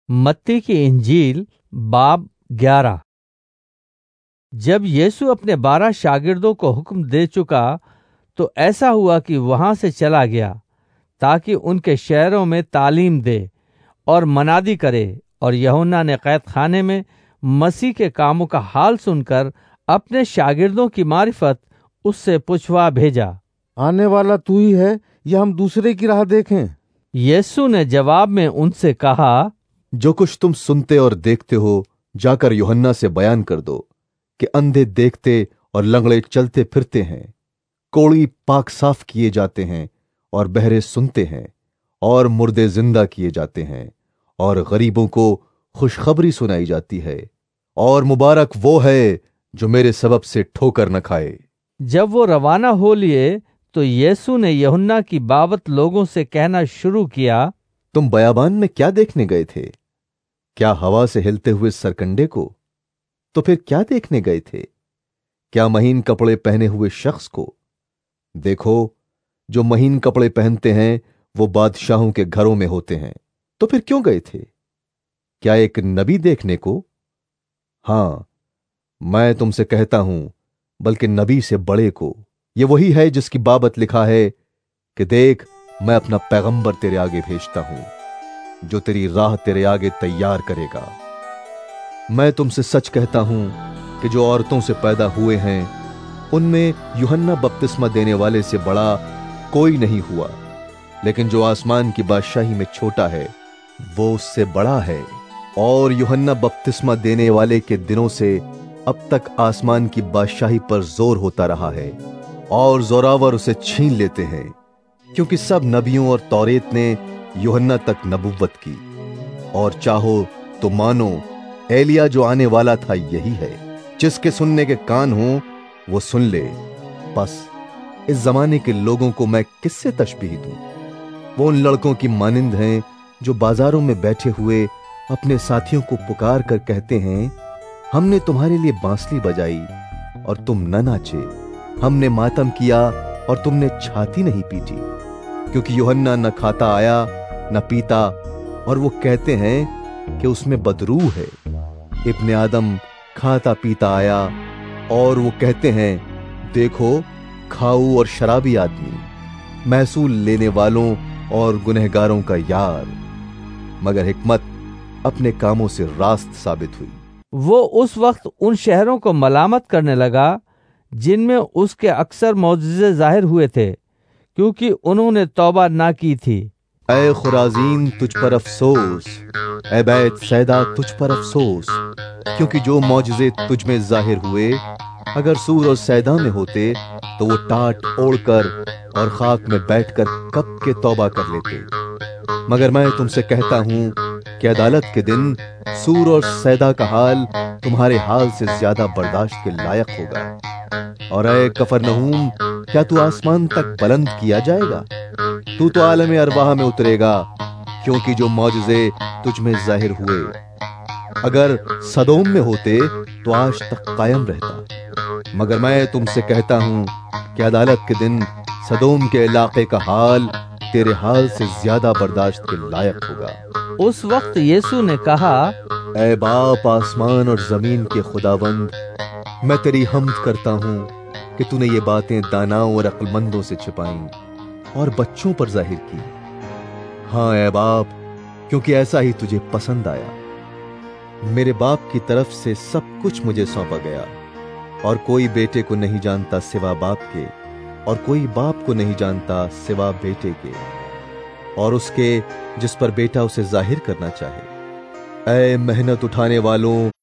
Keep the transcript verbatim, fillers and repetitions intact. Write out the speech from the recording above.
मत्ती की इंजील बाब ग्यारह। जब यीशु अपने बारह शागिर्दों को हुक्म दे चुका तो ऐसा हुआ कि वहां से चला गया ताकि उनके शहरों में तालीम दे और मनादी करे। और यूहन्ना ने कैद खाने में मसीह के कामों का हाल सुनकर अपने शागिर्दों की मारिफत उससे पूछवा भेजा, आने वाला तू ही है या हम दूसरे की राह देखें? यीशु ने जवाब में उनसे कहा, जो कुछ तुम सुनते और देखते हो जाकर यूहन्ना से बयान कर दो कि अंधे देखते और लंगड़े चलते फिरते हैं, कोढ़ी पाक साफ किए जाते हैं और बहरे सुनते हैं, और मुर्दे जिंदा किए जाते हैं, और गरीबों को खुशखबरी सुनाई जाती है, और मुबारक वो है जो मेरे सबब से ठोकर न खाए। जब वो रवाना हो लिए तो यीशु ने यूहन्ना की बाबत लोगों से कहना शुरू किया, तुम बयाबान में क्या देखने गए थे? क्या हवा से हिलते हुए सरकंडे को? तो फिर क्या देखने गए थे? क्या महीन कपड़े पहने हुए शख्स को? देखो, जो महीन कपड़े पहनते हैं वो बादशाहों के घरों में होते हैं। तो फिर क्यों गए थे? क्या एक नबी देखने को? हां, मैं तुमसे कहता हूं, बल्कि नबी से बड़े को। ये वही है जिसकी बाबत लिखा है कि देख, मैं अपना पैगंबर तेरे आगे भेजता हूं जो तेरी राह तेरे आगे तैयार करेगा। मैं तुमसे सच कहता हूं कि जो औरतों से पैदा हुए हैं उनमें यूहन्ना बपतिस्मा देने वाले से बड़ा कोई नहीं हुआ, लेकिन जो आसमान की बादशाही में छोटा है वो उससे बड़ा है। और यूहन्ना बपतिस्मा देने वाले के दिनों से अब तक आसमान की बादशाही पर जोर होता रहा है, और जोरावर उसे छीन लेते हैं, क्योंकि सब नबियों और तौरेत ने यूहन्ना तक नबुव्वत की। और चाहो तो मानो एलिया जो आने वाला था यही है। जिसके सुनने के कान हो वो सुन ले। बस इस जमाने के लोगों को मैं किससे तशबीह दूं? वो उन लड़कों की मानिंद हैं जो बाजारों में बैठे हुए अपने साथियों को पुकार कर कहते हैं, हमने तुम्हारे लिए बांसुरी बजाई और तुम न नाचे, हमने मातम किया और तुमने छाती नहीं पीटी। क्योंकि यूहन्ना न खाता आया न पीता, और वो कहते हैं कि उसमें बदरूह है। इब्ने आदम खाता पीता आया, और वो कहते हैं, देखो खाऊ और शराबी आदमी, महसूल लेने वालों और गुनहगारों का यार। मगर हिकमत अपने कामों से रास्त साबित हुई। वो उस वक्त उन शहरों को मलामत करने लगा जिनमें उसके अक्सर मौजज़े जाहिर हुए थे, क्योंकि उन्होंने तौबा ना की थी। ऐ खुराजीन तुझ पर अफसोस, ऐ बैत सैदा तुझ पर अफसोस, क्योंकि जो मौजज़े तुझ में जाहिर हुए अगर सूर और सैदा में होते तो वो टाट ओढ़कर और खाक में बैठकर कब के तौबा कर लेते। मगर मैं तुमसे कहता हूं कि अदालत के दिन सूर और सैदा का हाल तुम्हारे हाल से ज्यादा बर्दाश्त के लायक होगा। और ऐ कफरनहूम, क्या तू आसमान तक बुलंद किया जाएगा? तू तो आलम अरवाह में उतरेगा, क्योंकि जो मौजज़े तुझ में जाहिर हुए अगर सदोम में होते तो आज तक कायम रहता। मगर मैं तुमसे कहता हूं कि अदालत के दिन सदोम के इलाके का हाल तेरे हाल से ज्यादा बर्दाश्त के लायक होगा। उस वक्त यीशु ने कहा, ऐ बाप आसमान और जमीन के खुदावंद, मैं तेरी हम्द करता हूं कि तूने ये बातें दानाओं और अक्लमंदों से छिपाई और बच्चों पर जाहिर की। हां ऐ बाप, क्योंकि ऐसा ही तुझे पसंद आया। मेरे बाप की तरफ से सब कुछ मुझे सौंपा गया, और कोई बेटे को नहीं जानता सिवा बाप के, और कोई बाप को नहीं जानता सिवा बेटे के, और उसके जिस पर बेटा उसे जाहिर करना चाहे। ऐ मेहनत उठाने वालों